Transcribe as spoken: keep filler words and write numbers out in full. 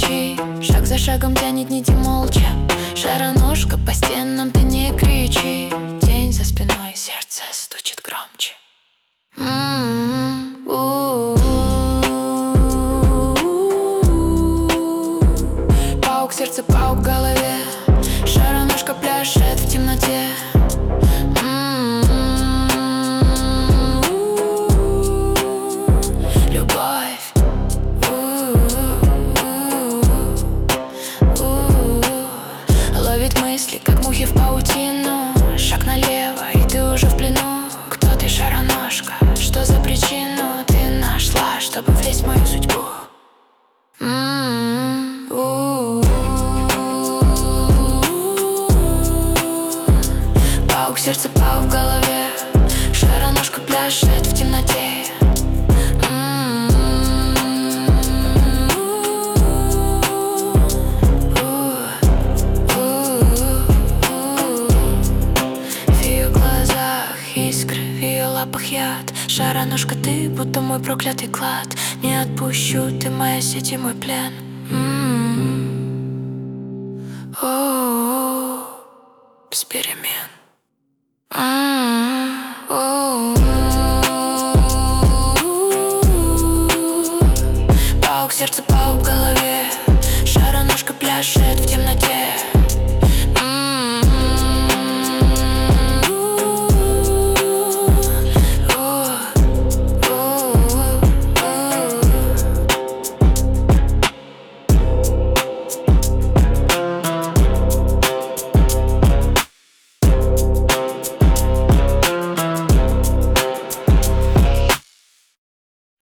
кричи. Шаг за шагом тянет нити молча. Шароножка, по стенам ты не кричи. Тень за спиной, сердце стучит громче. М-м-м, у-у-у-у. Паук в сердце, паук в голове. Шароножка пляшет в темноте. Любовь. Ловит мысли, как мухи в паутину. Шаг налево, и ты уже в плену. Кто ты, шароножка? Что за причину ты нашла, чтобы влезть в мою судьбу? М-м-м, у-у-у-у. Паук в сердце, паук в голове. Шароножка пляшет в темноте. В ее глазах искры, в ее лапах яд. Шароножка, ты будто мой проклятый клад. Не отпущу, ты моя сеть и мой плен. М-м-м. О-о-о. Эксперимент.